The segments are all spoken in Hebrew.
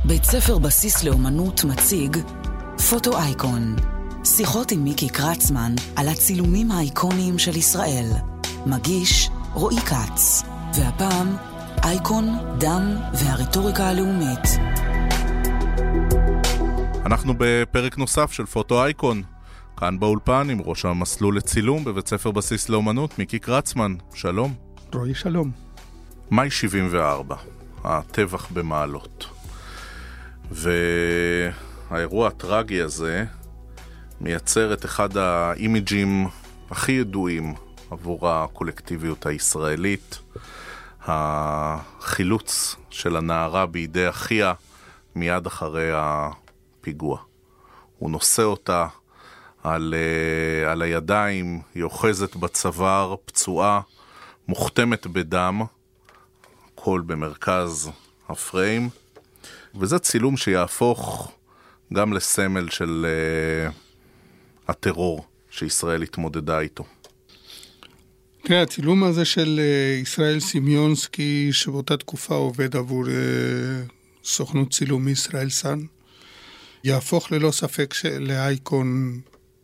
בית ספר בסיס לאומנות מציג פוטו אייקון. שיחות עם מיקי קרצמן על הצילומים האיקוניים של ישראל. מגיש רועי קץ. והפעם אייקון, דם והרטוריקה הלאומית. אנחנו בפרק נוסף של פוטו אייקון. כאן באולפן עם ראש המסלול לצילום בבית ספר בסיס לאומנות, מיקי קרצמן. שלום. רועי, שלום. מאי 74, הטבח במעלות. והאירוע הטרגי הזה מייצר את אחד האימג'ים הכי ידועים עבור הקולקטיביות הישראלית, החילוץ של הנערה בידי אחיה מיד אחרי הפיגוע. הוא נושא אותה על הידיים, היא אוחזת בצוואר, פצועה, מוכתמת בדם, הכל במרכז הפריים, וזה צילום שיהפוך גם לסמל של הטרור שישראל התמודדה איתו. תראה, הצילום הזה של ישראל סמיונסקי, שבאותה תקופה עובד עבור סוכנות צילום ישראל סן, יהפוך ללא ספק לאייקון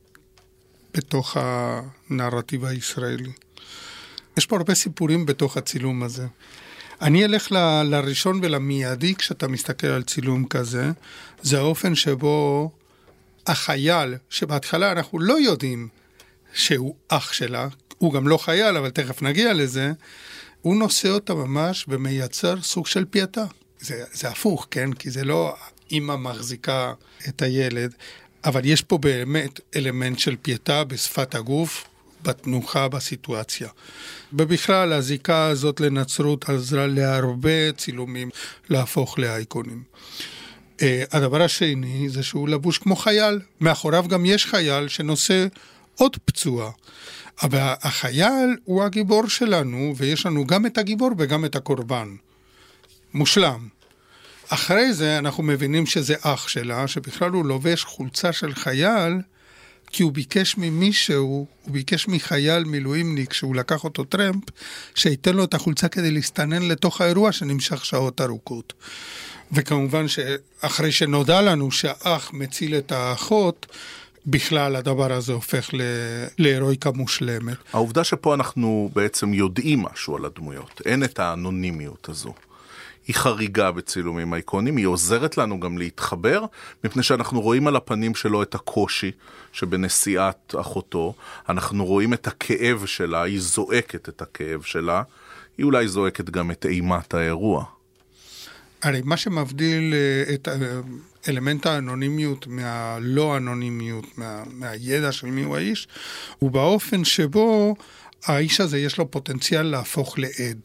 בתוך הנרטיב הישראלי. יש פה הרבה סיפורים בתוך הצילום הזה. אני אלך לראשון ולמיידי כשאתה מסתכל על צילום כזה, זה האופן שבו החייל, שבהתחלה אנחנו לא יודעים שהוא אח שלה, הוא גם לא חייל, אבל תכף נגיע לזה, הוא נושא אותה ממש ומייצר סוג של פייטה. זה הפוך, כן? כי זה לא אמא מחזיקה את הילד, אבל יש פה באמת אלמנט של פייטה בשפת הגוף, בתנוחה בסיטואציה. ובכלל, הזיקה הזאת לנצרות עזרה להרבה צילומים להפוך לאייקונים. הדבר השני זה שהוא לבוש כמו חייל. מאחוריו גם יש חייל שנושא עוד פצוע. אבל החייל הוא הגיבור שלנו, ויש לנו גם את הגיבור וגם את הקורבן. מושלם. אחרי זה אנחנו מבינים שזה אח שלה, שבכלל הוא לובש חולצה של חייל, כי הוא ביקש ממישהו, הוא ביקש מחייל מילואימניק, שהוא לקח אותו טרמפ, שייתן לו את החולצה כדי להסתנן לתוך האירוע שנמשך שעות ארוכות. וכמובן שאחרי שנודע לנו שהאח מציל את האחות, בכלל הדבר הזה הופך להירואיקה מושלמת. העובדה שפה אנחנו בעצם יודעים משהו על הדמויות, אין את האנונימיות הזו. היא חריגה בצילומים אייקונים, היא עוזרת לנו גם להתחבר, מפני שאנחנו רואים על הפנים שלו את הקושי שבנסיעת אחותו, אנחנו רואים את הכאב שלה, היא זועקת את הכאב שלה, היא אולי זועקת גם את אימת האירוע. הרי מה שמבדיל את אלמנט האנונימיות מהלא אנונימיות, מהידע של מי הוא האיש, הוא באופן שבו האיש הזה יש לו פוטנציאל להפוך לעד.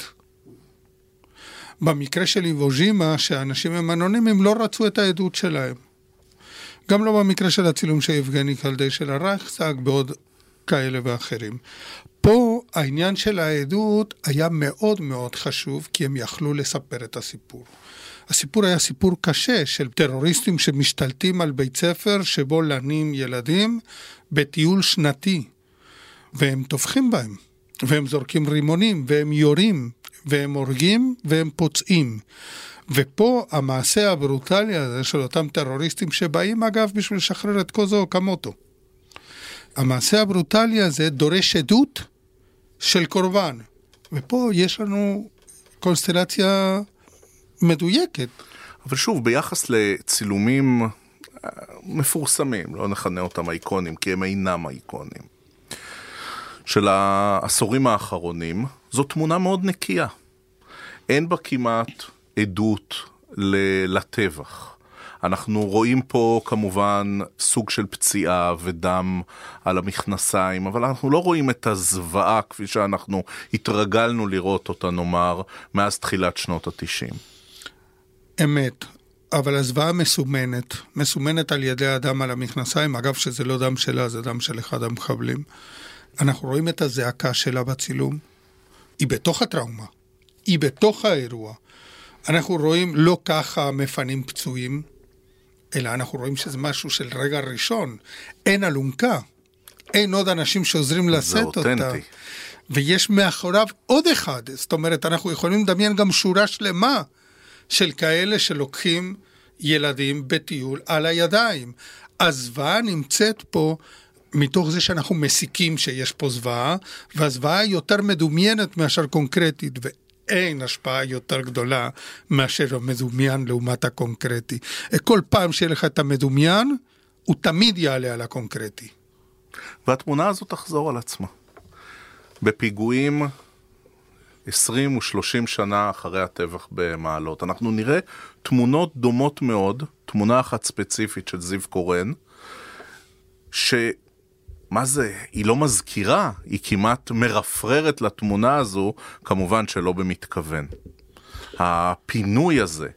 במקרה של איבוז'ימה, שהאנשים הם אנונימיים, לא רצו את העדות שלהם. גם לא במקרה של הצילום של יבגני קלדי של הרייכסטאג, בעוד כאלה ואחרים. פה העניין של העדות היה מאוד מאוד חשוב, כי הם יכלו לספר את הסיפור. הסיפור היה סיפור קשה של טרוריסטים שמשתלטים על בית ספר שבו לנים ילדים בטיול שנתי, והם טובחים בהם, והם זורקים רימונים, והם יורים, והם הורגים, והם פוצעים. ופה המעשה הברוטלי הזה של אותם טרוריסטים שבאים אגב בשביל לשחרר את קוזו קמוטו. המעשה הברוטלי הזה דורש עדות של קורבן. ופה יש לנו קונסטלציה מדויקת. אבל שוב, ביחס לצילומים מפורסמים, לא נכנה אותם אייקונים, כי הם אינם אייקונים, של העשורים האחרונים, זו תמונה מאוד נקייה. אין בה כמעט עדות לטבח. אנחנו רואים פה כמובן סוג של פציעה ודם על המכנסיים, אבל אנחנו לא רואים את הזוועה כפי שאנחנו התרגלנו לראות אותה, נאמר, מאז תחילת שנות ה-90. אמת, אבל הזוועה מסומנת על ידי האדם על המכנסיים, אגב שזה לא דם שלה, זה דם של אחד המחבלים. אנחנו רואים את הזעקה שלה בצילום, היא בתוך הטראומה, היא בתוך האירוע. אנחנו רואים לא ככה מפנים פצועים, אלא אנחנו רואים שזה משהו של רגע ראשון. אין אלונקה, אין עוד אנשים שעוזרים לשאת אותה. זה אותנטי. ויש מאחוריו עוד אחד. זאת אומרת, אנחנו יכולים לדמיין גם שורה שלמה של כאלה שלוקחים ילדים בטיול על הידיים. הזוועה נמצאת פה מתוך זה שאנחנו מסיקים שיש פה זוועה, והזוועה היא יותר מדומיינת מאשר קונקרטית, ואין השפעה יותר גדולה מאשר המדומיין לעומת הקונקרטי. כל פעם שיהיה לך את המדומיין, הוא תמיד יעלה על הקונקרטי. והתמונה הזו תחזור על עצמה. בפיגועים 20 ו-30 שנה אחרי הטבח במעלות, אנחנו נראה תמונות דומות מאוד, תמונה אחת ספציפית של זיו קורן, מה זה? היא לא מזכירה, היא כמעט מרפררת לתמונה הזו, כמובן שלא במתכוון. הפינוי הזה,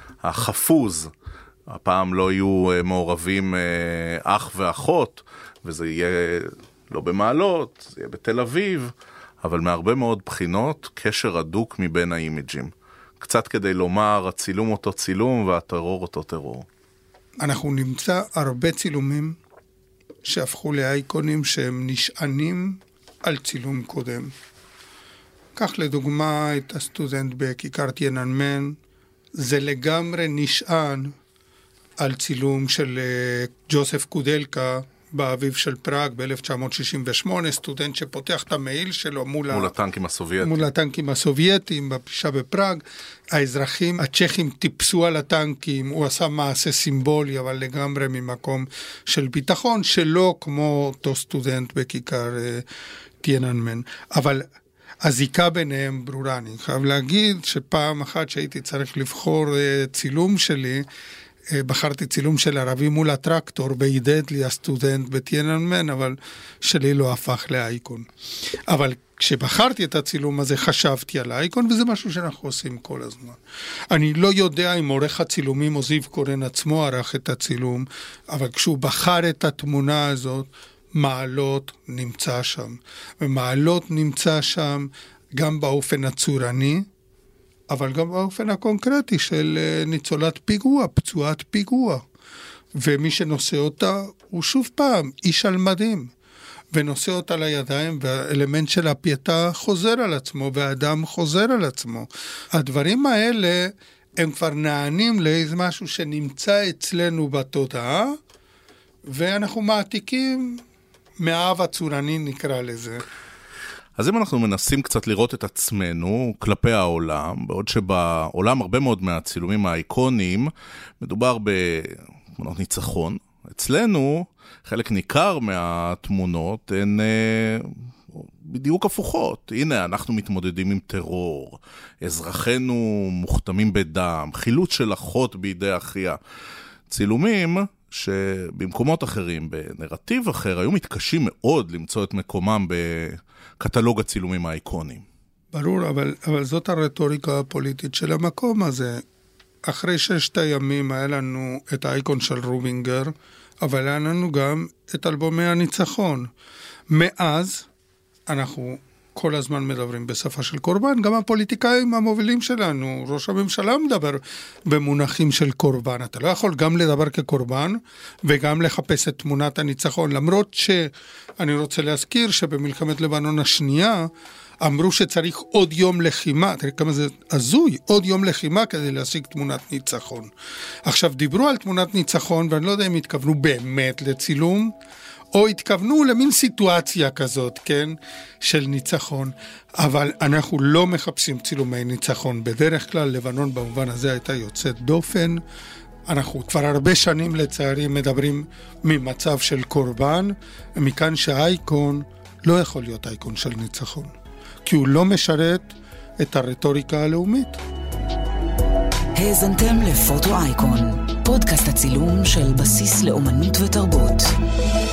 החפוז, הפעם לא יהיו מעורבים אח ואחות, וזה יהיה לא במעלות, זה יהיה בתל אביב, אבל מהרבה מאוד בחינות, קשר הדוק מבין האימג'ים. קצת כדי לומר, הצילום אותו צילום והטרור אותו טרור. אנחנו נמצא הרבה צילומים שהפכו לאייקונים שהם נשענים על צילום קודם. כך לדוגמה את הסטודנט בכיכר תיאננמן, זה לגמרי נשען על צילום של ג'וסף קודלקה באביב של פראג ב-1968, סטודנט שפותח את המעיל שלו מול הטנקים הסובייטיים. מול הטנקים הסובייטיים בפגישה בפראג. האזרחים הצ'כים טיפסו על הטנקים, הוא עשה מעשה סימבולי, אבל לגמרי ממקום של ביטחון, שלא כמו אותו סטודנט בכיכר תיאננמן. אבל הזיקה ביניהם ברורה. אני חייב להגיד שפעם אחת שהייתי צריך לבחור צילום שלי, בחרתי צילום של ערבי מול הטרקטור, בעידד לי הסטודנט בתיאננמן, אבל שלי לא הפך לאייקון. אבל כשבחרתי את הצילום הזה חשבתי על האייקון, וזה משהו שאנחנו עושים כל הזמן. אני לא יודע אם עורך הצילומים או זיו קורן עצמו ערך את הצילום, אבל כשהוא בחר את התמונה הזאת, מעלות נמצא שם. ומעלות נמצא שם גם באופן הצורני, אבל גם באופן הקונקרטי של ניצולת פיגוע, פצועת פיגוע. ומי שנושא אותה הוא שוב פעם איש על מדים, ונושא אותה לידיים, והאלמנט של הפייטה חוזר על עצמו, והאדם חוזר על עצמו. הדברים האלה הם כבר נענים לאיזה משהו שנמצא אצלנו בתודעה, ואנחנו מעתיקים מהאב הצורני נקרא לזה. אז אם אנחנו מנסים קצת לראות את עצמנו כלפי העולם, בעוד שבעולם הרבה מאוד מהצילומים האיקונים מדובר בתמונות ניצחון, אצלנו חלק ניכר מהתמונות הן בדיוק הפוכות. הנה, אנחנו מתמודדים עם טרור, אזרחינו מוכתמים בדם, חילוץ של אחות בידי אחיה. צילומים שבמקומות אחרים, בנרטיב אחר, היו מתקשים מאוד למצוא את מקומם בקטלוג הצילומים האיקונים. ברור, אבל זאת הרטוריקה הפוליטית של המקום הזה. אחרי 6 הימים היה לנו את האייקון של רובינגר, אבל היה לנו גם את אלבומי הניצחון. מאז אנחנו כל הזמן מדברים בשפה של קורבן, גם הפוליטיקאים המובילים שלנו, ראש הממשלה מדבר במונחים של קורבן. אתה לא יכול גם לדבר כקורבן וגם לחפש את תמונת הניצחון, למרות שאני רוצה להזכיר שבמלחמת לבנון השנייה אמרו שצריך עוד יום לחימה, תראה כמה זה הזוי, עוד יום לחימה כדי להשיג תמונת ניצחון. עכשיו דיברו על תמונת ניצחון, ואני לא יודע אם התכוונו באמת לצילום, או התכוונו למין סיטואציה כזאת, כן, של ניצחון, אבל אנחנו לא מחפשים צילומי ניצחון. בדרך כלל לבנון במובן הזה הייתה יוצאת דופן, אנחנו כבר הרבה שנים לצערי מדברים ממצב של קורבן, מכאן שהאייקון לא יכול להיות אייקון של ניצחון, כי הוא לא משרת את הרטוריקה הלאומית. האזנתם לפוטו אייקון, פודקאסט הצילום של בסיס לאומנות ותרבות.